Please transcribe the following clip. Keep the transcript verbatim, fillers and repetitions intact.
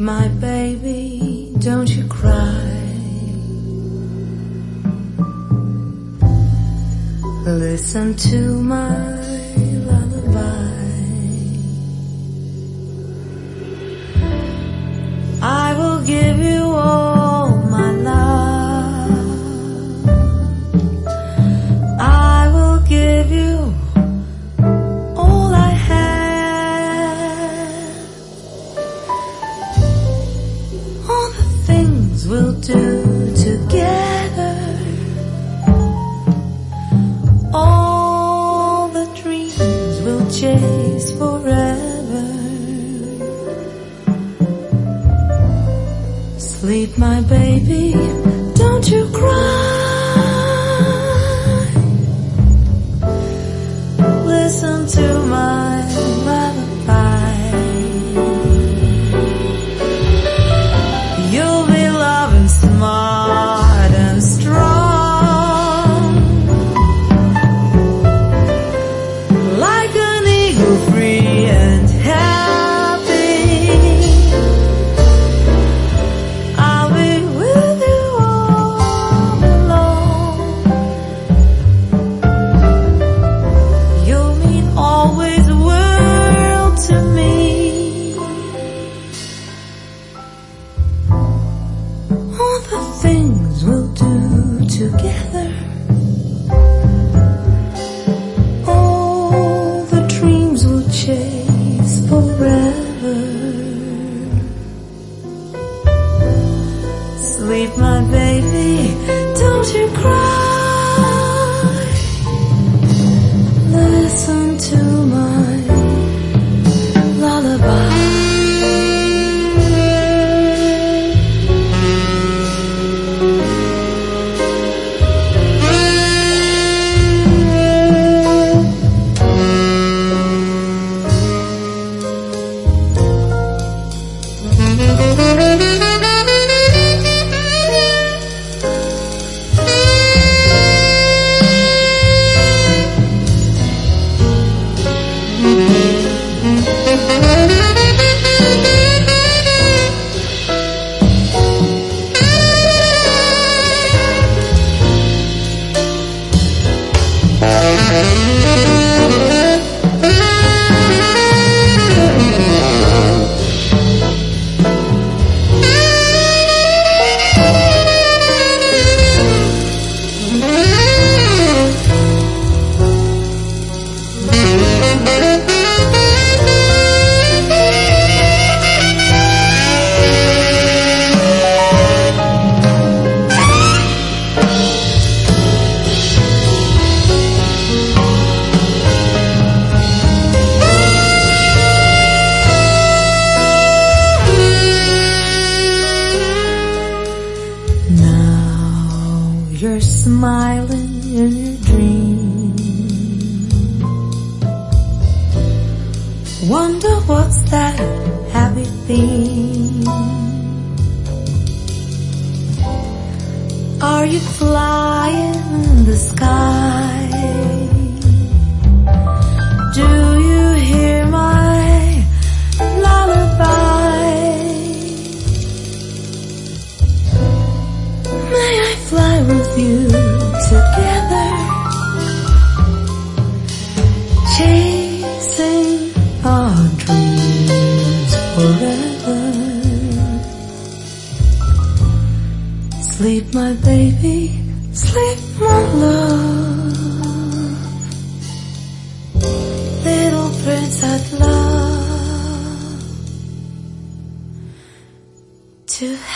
my baby, don't you cry. Listen to my lullaby. I will give you all my love. I will give you all I have. All the things we'll do together. All the dreams we'll chase forever. Sleep, my baby, don't you cry. Listen to my lullaby. You'll be loving smart and strong, like an eagle, free and happy. I'll be with you all along. You'll mean always the world to me. All the things we'll do together. All the dreams we'll chase forever. Sleep, my baby, don't you cry. Listen to my lullaby. You're smiling in your dream. Wonder what's that happy theme? Are you flying in the sky? Do you hear my lullaby? May I fly with you together, chasing our dreams forever. Sleep, my baby, sleep, my love. Little prince I'd love to have.